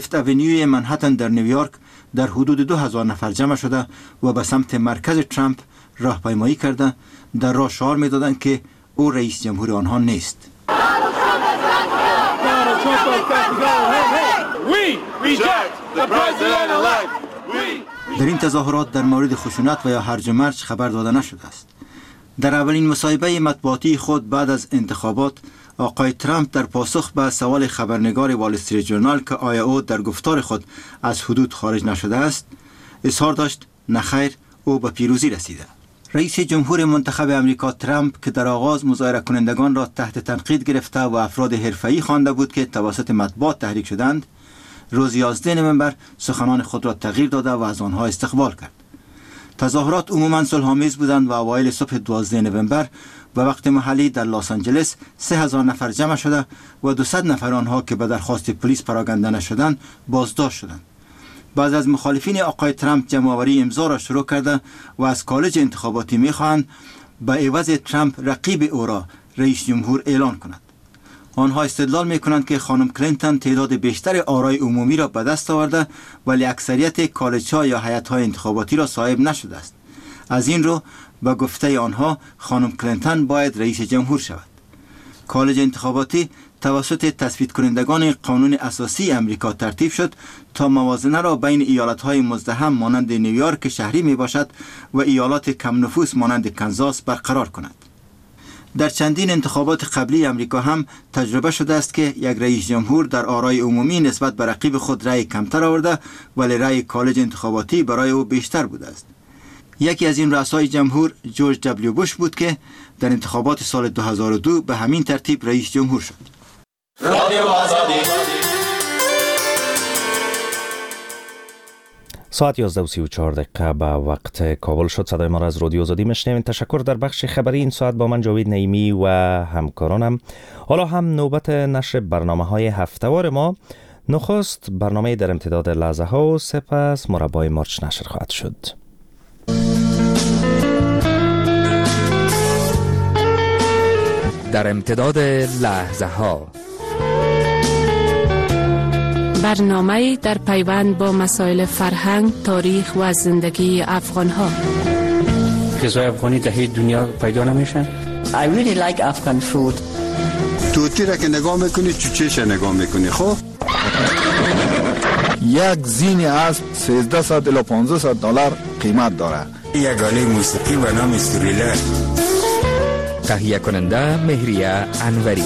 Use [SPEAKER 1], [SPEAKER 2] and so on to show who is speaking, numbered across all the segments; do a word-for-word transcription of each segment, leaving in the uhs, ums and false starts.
[SPEAKER 1] فیفت اونیوی منهتن در نیویورک در حدود دو هزار نفر جمع شده و به سمت مرکز ترامپ راهپیمایی کرده در راه شعار می‌دادند که او رئیس جمهور آنها نیست. در این تظاهرات در مورد خشونت و یا هرج و مرج خبر داده نشده است. در اولین مصاحبه مطبوعاتی خود بعد از انتخابات، آقای ترامپ در پاسخ به سوال خبرنگار وال استریت ژورنال که آیا او در گفتار خود از حدود خارج نشده است، اظهار داشت نخیر، او به پیروزی رسیده. رئیس جمهور منتخب امریکا ترامپ که در آغاز مظاهره کنندگان را تحت تنقید گرفته و افراد حرفه‌ای خوانده بود که توسط مطبوعات تحریک شدند، روز یازده نوامبر سخنان خود را تغییر داده و از آنها استقبال کرد. تظاهرات عموماً صلح‌آمیز بودند و اوایل صبح دوازده نوامبر و وقت محلی در لس آنجلس سه هزار نفر جمع شده و دویست نفر آنها که به درخواست پلیس پراگنده نشدند بازداشت شدند. بعض از مخالفین آقای ترامپ جمع‌آوری امضا را شروع کرده و از کالج انتخاباتی می‌خواهند به عوض ترامپ رقیب او را رئیس جمهور اعلان کند. آنها استدلال می‌کنند که خانم کلینتون تعداد بیشتر آرای عمومی را به دست آورده ولی اکثریت کالج‌ها یا هیئت‌های انتخاباتی را صاحب نشده است. از این رو به گفته آنها خانم کلینتون باید رئیس جمهور شود. کالج انتخاباتی توسط تصویب کنندگان قانون اساسی امریکا ترتیب شد تا موازنه را بین ایالت‌های مزدحم مانند نیویورک شهری می باشد و ایالات کم نفوس مانند کنزاس برقرار کند. در چندین انتخابات قبلی امریکا هم تجربه شده است که یک رئیس جمهور در آرای عمومی نسبت به رقیب خود رأی کمتر آورده ولی رأی کالج انتخاباتی برای او بیشتر بوده است. یکی از این رؤسای جمهور جورج دبلیو بوش بود که در انتخابات سال دو هزار و دو به همین ترتیب رئیس جمهور شد.
[SPEAKER 2] ساعت یازده و سی و چهار دقیقه به وقت کابل شد. صدای ما را از رادیو آزادی میشنوید. تشکر. در بخش خبری این ساعت با من جاوید نعیمی و همکارانم. حالا هم نوبت نشر برنامه‌های هفته‌وار ما. نخست برنامه در امتداد لحظه ها و سپس مربای مارچ نشر خواهد شد.
[SPEAKER 3] در امتداد لحظه ها،
[SPEAKER 4] برنامه در پیوند با مسائل فرهنگ، تاریخ و زندگی افغان ها.
[SPEAKER 5] غذای افغانی در هیچ دنیا پیدا نمیشن.
[SPEAKER 6] I really like Afghan food.
[SPEAKER 7] توتی را که نگاه میکنی چوچهش نگاه میکنی. خب
[SPEAKER 8] یک زین اسب سیزده الی پانزده دلار قیمت داره.
[SPEAKER 9] یک آله موسیقی به نام استوریلر.
[SPEAKER 3] تهیه کننده مهریه انوری.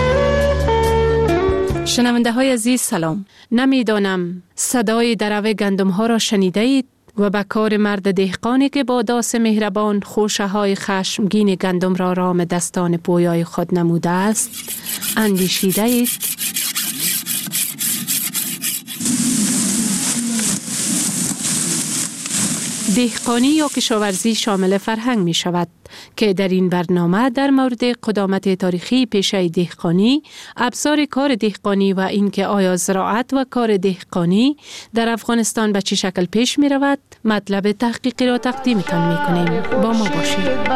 [SPEAKER 4] شنونده های عزیز سلام. نمیدانم صدای درو گندم ها را شنیده اید و به کار مرد دهقانی که با داس مهربان خوشه های خشمگین گندم را رام دستان پویای خود نموده است اندیشیده اید؟ دهقانی یا کشاورزی شامل فرهنگ می شود که در این برنامه در مورد قدامت تاریخی پیشه دهقانی، ابزار کار دهقانی و اینکه آیا زراعت و کار دهقانی در افغانستان به چه شکل پیش می رود مطلب تحقیقی را تقدیمتان می کنیم. با ما باشید.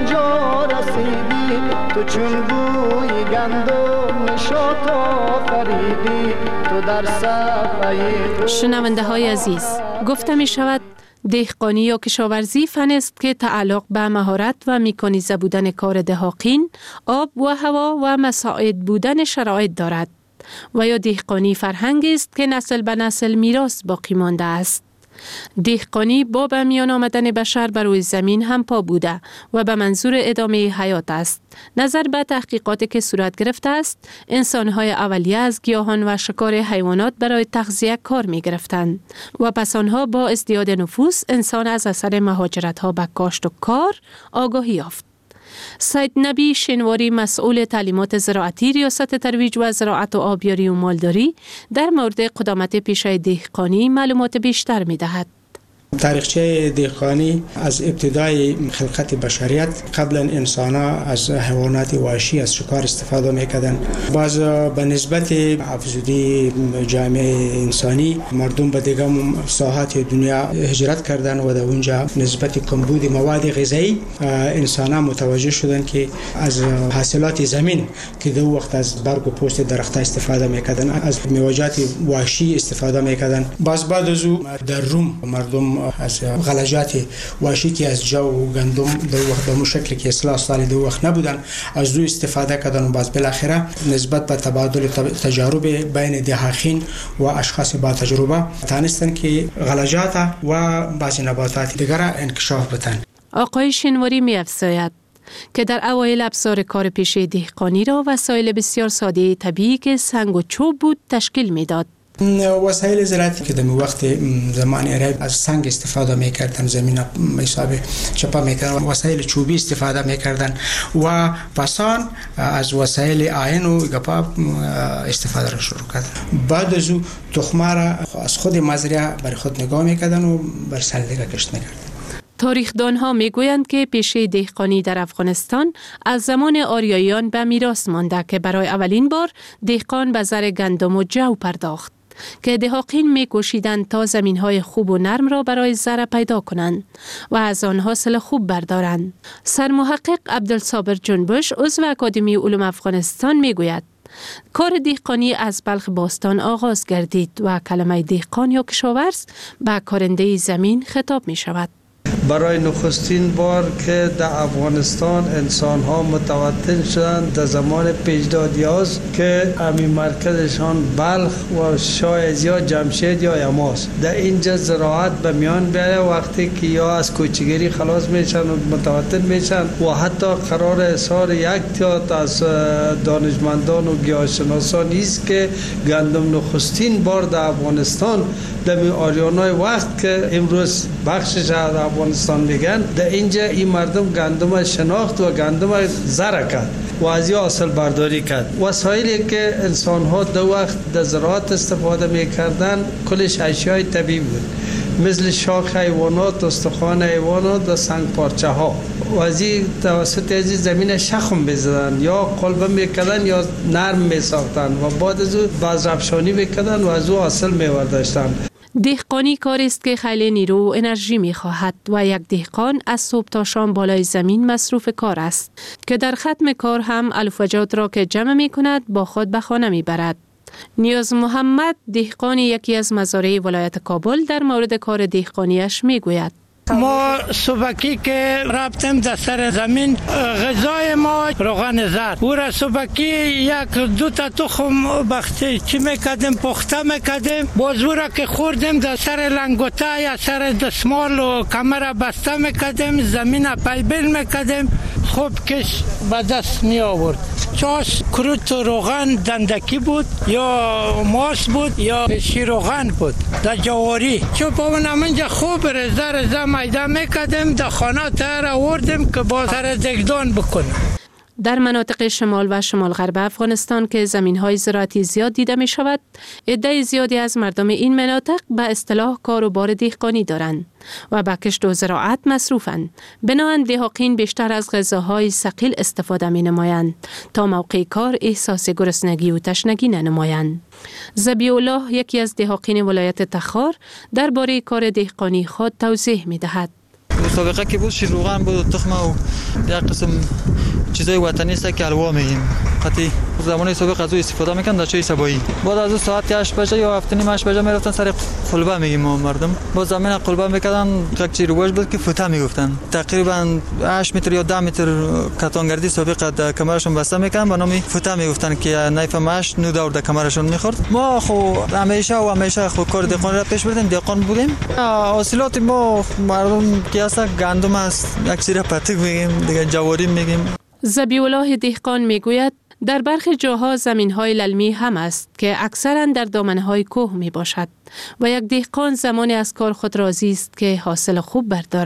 [SPEAKER 4] شنونده های عزیز، گفته می شود دهقانی یا کشاورزی فن است که تعلق به مهارت و مکانیزه بودن کار دهاقین، آب و هوا و مساعد بودن شرایط دارد و یا دهقانی فرهنگ است که نسل به نسل میراث باقی مانده است. دهقانی با به میان آمدن بشر بر روی زمین هم پا بوده و به منظور ادامه حیات است. نظر به تحقیقاتی که صورت گرفته است، انسان‌های اولیه از گیاهان و شکار حیوانات برای تغذیه کار می‌گرفتند و پس آنها با ازدیاد نفوس انسان از اثر مهاجرت‌ها به کاشت و کار آگاهی یافت. سید نبی شنواری مسئول تعلیمات زراعتی ریاست ترویج و زراعت و آبیاری و مالداری در مورد قدامت پیشه دهقانی معلومات بیشتر می دهد.
[SPEAKER 10] تاریخچه دهقانی از ابتدای خلقت بشریت قبلا انسان‌ها از حیوانات وحشی از شکار استفاده می‌کردند. باز به نسبت افزودی جامعه انسانی مردم به دیگر ساحات دنیا هجرت کردند و در اونجا نسبت کمبود مواد غذایی انسان‌ها متوجه شدند که از حاصلات زمین که در وقت از برگ و پوست درخت‌ها استفاده می‌کردند، از میوه‌جات وحشی استفاده می‌کردند. باز بعد از او در روم مردم از غلجات وحشی که از جو و گندم در وقت به شکلی که اصلاح سالی در وقت نبودن از دو استفاده کردن و باز بالاخره نسبت به تبادل تجارب بین دهاقین و اشخاص با تجربه تانستن که غلجات و بعضی نباتات دیگر انکشاف بدن.
[SPEAKER 4] آقای شنواری می افزاید که در اوایل ابزار کار پیشه دهقانی را وسایل بسیار ساده طبیعی که سنگ و چوب بود تشکیل میداد.
[SPEAKER 10] وسایل زراعتی که در وقت زمان عرب از سنگ استفاده میکردن، زمین حساب چپا میکردن، وسایل چوبی استفاده میکردن و پسان از وسایل آهن و گپا استفاده را شروع کردن. بعد از او تخمه را از خود مزرعه بر خود نگاه میکردن و بر سلیقه کشت میکردن.
[SPEAKER 4] تاریخدانها میگویند که پیشه دهقانی در افغانستان از زمان آریاییان به میراث مانده که برای اولین بار دهقان به زر گندم و جو پرداخت که دهاقین می‌کوشیدند تا زمین‌های خوب و نرم را برای زر پیدا کنند و از آن حاصل خوب بردارند. سرمحقق عبدالصابر جنبش عضو اکادمی علوم افغانستان میگوید کار دهقانی از بلخ باستان آغاز گردید و کلمه دهقان یا کشاورز به کارنده زمین خطاب می شود.
[SPEAKER 11] برای نخستین بار که در افغانستان انسان ها متوطن شدند در زمان پیشدادیاز که امی مرکزشان بلخ و شاید یا جمشید یا یماس. در اینجا زراعت به میان بیاره وقتی که یا از کوچگری خلاص میشن و متوطن میشن و حتی قرار اظهار یک تیات از دانشمندان و گیاهشناسان است که گندم نخستین بار در افغانستان در آریانای وقت که امروز بخشش از افغانستان میگن در اینجا این مردم گندم شناخت و گندم زرع کرد و از یا حاصل برداری کرد. وسایلی که انسان ها در وقت در زراعت استفاده میکردن کلش اشیای طبیعی بود، مثل شاخ حیوانات، استخوان حیوانات و سنگ پارچه ها و از این توسط از زمین شخم بزدن یا قلبه میکردن یا نرم میساختن و بعد از او بازرفشانی میکردن و از او حاصل میورداشتن.
[SPEAKER 4] دهقانی کاری است که خیلی نیرو و انرژی می خواهد و یک دهقان از صبح تا شام بالای زمین مصروف کار است که در ختم کار هم الوفجات را که جمع می کند با خود به خانه می برد. نیاز محمد دهقان یکی از مزارع ولایت کابل در مورد کار دهقانیش می گوید.
[SPEAKER 12] ما صبحکی که رفتیم در سر زمین غذای ما روغن زرد او را صبحکی یک دو تا تخم بختی چی میکردیم پخته میکردیم باز او را که خوردیم در سر لنگوته یا سر دستمال و کمر بسته میکردیم زمین پیبیل میکردیم خوب کش به دست می آورد. چاش کروت روغن دندکی بود یا ماست بود یا شیروغن بود در جواری چون پاون همینجا خوب رزه رزه میده میکردیم در خانه تر آوردیم که با سر دگدان بکنیم.
[SPEAKER 4] در مناطق شمال و شمال غرب افغانستان که زمین‌های زراعتی زیاد دیده می شود، عده زیادی از مردم این مناطق به اصطلاح کار و بار دهقانی دارند و به کشت و زراعت مصروفند. بنابراین دهاقین بیشتر از غذاهای ثقیل استفاده می نمایند تا موقع کار احساس گرسنگی و تشنگی ننمایند. ذبیح الله یکی از دهاقین ولایت تخار درباره کار دهقانی خود توضیح می دهد.
[SPEAKER 13] مسابقه که بود شیروغن بود تخم و یک قسم چیزای وطنی است که حلوا میگیم. خاطی زمانی سابق از او استفاده میکنن در چای سبایی. بعد از اون ساعت هشت بجه یا هفت نیم هشت بجه میرفتن سر قلبه میگیم ما مردم. با زمین قلبه میکردن یک چیز رواج بود که فوته میگفتن. تقریبا هشت متر یا ده متر کتانگردی سابق در کمرشون بسته میکنن به نام فوته میگفتن که نایف ماش نو دور در کمرشون میخورد. ما خو همیشه و همیشه خو کار دهقانی را پیش بردیم، دهقان بودیم. حاصلات ما مردم که اصلا گندم است، یک چیز پتک میگیم، دیگه جواری میگیم.
[SPEAKER 4] ذبیح الله دهقان میگوید در برخی جاها زمین‌های للمی هم است که اکثراً در دامنه‌های کوه می باشد و یک دهقان زمانی از کار خود راضی است که حاصل خوب بردارد.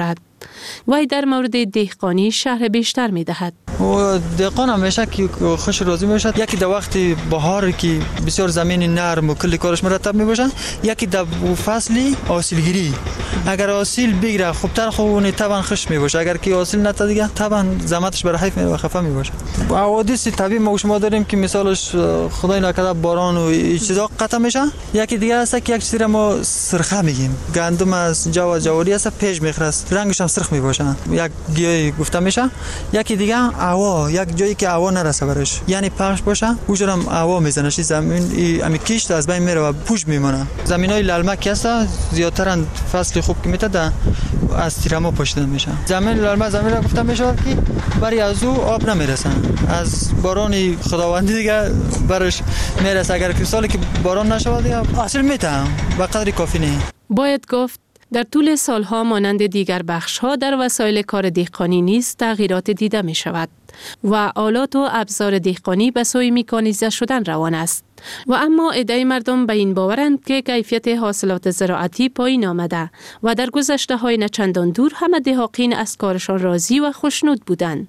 [SPEAKER 4] وی در مورد دهقانی شرح بیشتر می دهد.
[SPEAKER 13] و دهقان همیشه که خوش روزی می باشد، یکی در وقت بهار که بسیار زمین نرم و کلی کارش مرتب می باشد، یکی در فصلی حاصلگیری. اگر حاصل بگیره خوبتر خوبونه طبعا خوش می باشه، اگر که حاصل نتا دیگه طبعا زحمتش بر حیف و خفه می باشه. حوادث طبیعی ما شما داریم که مثالش خدای نکرده باران و چیزا قطع میشه. یکی دیگه هست که یک چیزی ما سرخه میگیم، گندم از جو جواری هست پیش میخرست، رنگش هم سرخ می باشه، یک گیاهی گفته میشه. یکی دیگه هوا، یک جایی که هوا نرسه برش، یعنی پخش باشه اونجا هم هوا میزنه، زمین امی کشت از بین میره و پوش میمونه. زمینای للمک هست زیادتر فصل خوب که میته از تیرما پوشیده میشه. زمین للمک زمین گفته میشه که برای از او آب نمیرسه، از باران خداوندی دیگه برش میرسه. اگر که سالی که باران نشه دیگه حاصل میته به قدر کافی نه.
[SPEAKER 4] باید گفت در طول سالها مانند دیگر بخش‌ها در وسایل کار دهقانی نیز تغییرات دیده می شود و آلات و ابزار دهقانی به سوی مکانیزه شدن روان است. و اما عده مردم به این باورند که کیفیت حاصلات زراعتی پایین آمده و در گذشته‌های نچندان دور همه دهقان از کارشان راضی و خوشنود بودند.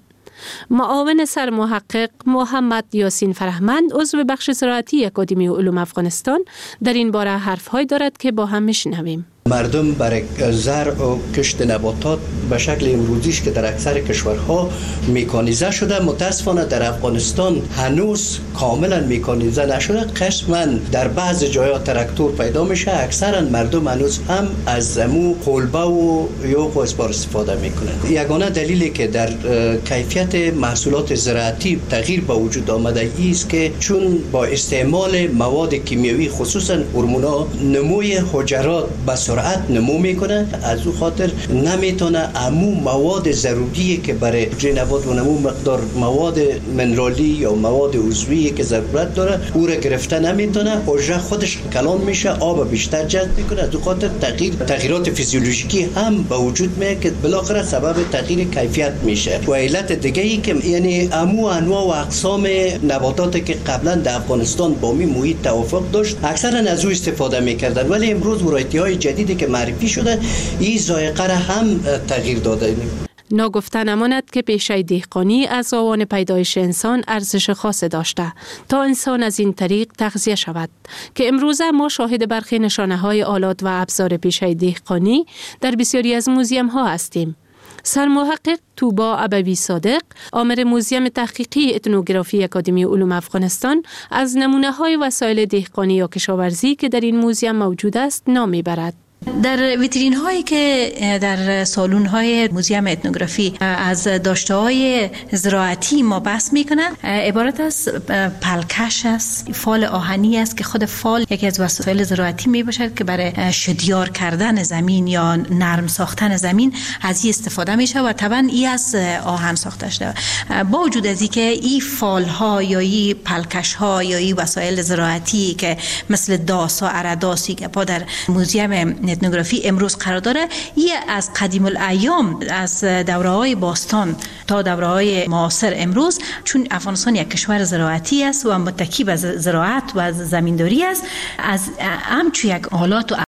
[SPEAKER 4] معاون سرمحقق محمد یاسین فرهمند عضو بخش زراعتی اکادمی علوم افغانستان در این باره حرف‌های دارد که با هم میشنویم.
[SPEAKER 14] مردم برای زرع و کشت نباتات به شکل امروزیش که در اکثر کشورها مکانیزه شده، متاسفانه در افغانستان هنوز کاملا مکانیزه نشده. قسما در بعض جاها تراکتور پیدا میشه، اکثرا مردم هنوز هم از زمو قلبه و یوغ و اسبار استفاده میکنن. یگانه دلیلی که در کیفیت محصولات زراعتی تغییر به وجود آمده است که چون با استعمال مواد کیمیایی خصوصا هورمونا نموی حجرات به سرعت نمو میکنه، از او خاطر نمیتونه امو مواد ضروری که برای حجره نبات و نمو مقدار مواد منرالی یا مواد عضوی که ضرورت داره او را گرفته نمیتونه، حجره خودش کلان میشه، آب بیشتر جذب میکنه، از او خاطر تغییر تغییرات فیزیولوژیکی هم به وجود میاد که بالاخره سبب تغییر کیفیت میشه. و علت دیگه ای که یعنی امو انواع و اقسام نباتاتی که قبلا در افغانستان با می محیط توافق داشت اکثرا از او استفاده میکردن، ولی امروز ورایتی های جدیدی که معرفی شده این ذائقه را هم تغییر داده.
[SPEAKER 4] ناگفته نماند که پیشه دهقانی از آوان پیدایش انسان ارزش خاص داشته تا انسان از این طریق تغذیه شود که امروزه ما شاهد برخی نشانه های آلات و ابزار پیشه دهقانی در بسیاری از موزیم ها هستیم. سرمحقق توبا ابوی صادق، آمر موزیم تحقیقی اتنوگرافی اکادمی علوم افغانستان، از نمونه های وسایل دهقانی یا کشاورزی که در این موزیم موجود است نام میبرد.
[SPEAKER 15] در ویترین هایی که در سالن های موزیم اتنوگرافی از داشته های زراعتی ما بحث میکنن عبارت از پلکش است، فال آهنی است که خود فال یکی از وسایل زراعتی می باشد که برای شدیار کردن زمین یا نرم ساختن زمین از این استفاده میشه و طبعا این از آهن ساخته شده. با وجود از اینکه این فال ها یا این پلکش ها یا این وسایل زراعتی که مثل داس و ارداسی که پا در موزیم اتنوگرافی امروز قرار داره، این از قدیم الایام از دوره‌های باستان تا دوره‌های معاصر امروز، چون افغانستان یک کشور زراعتی است و متکی به زراعت و زمینداری است، از همچون یک آلات و